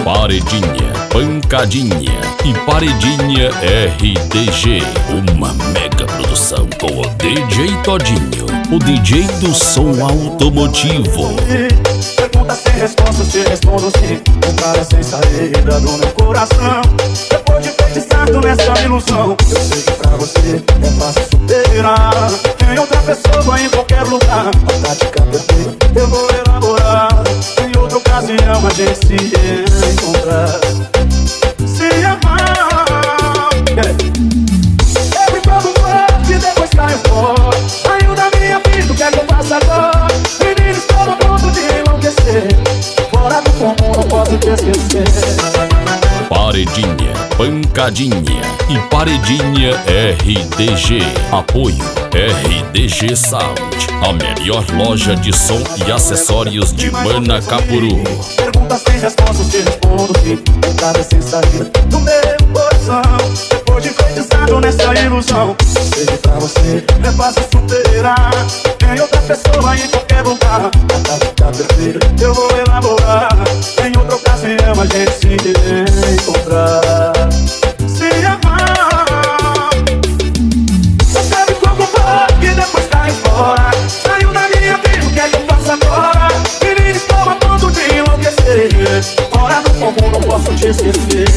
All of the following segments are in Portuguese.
Paredinha, Pancadinha e Paredinha RDG. Uma mega produção com o DJ Todinho, o DJ do som automotivo. Pergunta sem resposta, se respondo sim. Um cara sem saída do meu coração. Depois de feitiçado nessa ilusão, eu sei que pra você é fácil superar. Tem outra pessoa em qualquer lugar, a tática perfeita eu vou elaborar. Em outra ocasião a gente se encontrar, se amar. Eu me provo forte e depois caio fora. Saiu da minha vida, o que é que eu faço agora? Menino, estou a ponto de enlouquecer. Fora do comum, não posso te esquecer. Paredinha, Pancadinha e Paredinha RDG. Apoio RDG Sound, a melhor loja de som e acessórios de Manacapuru. Pergunta sem resposta, se respondo sim. Entrada sem saída no meu coração. Depois de feitiçado nessa ilusão, sei que pra você é fácil superar. Tem outra pessoa em qualquer lugar, a tática perfeita eu vou elaborar. Em outra ocasião a gente se encontrar, se amar. Você me preocupou que depois cai fora. Saiu da minha vida, o que é que eu faço agora? Menino, estou a ponto de enlouquecer. Fora do comum, não posso te esquecer.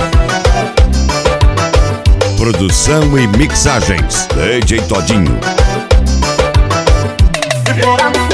Produção e mixagens DJ Todinho. Fora do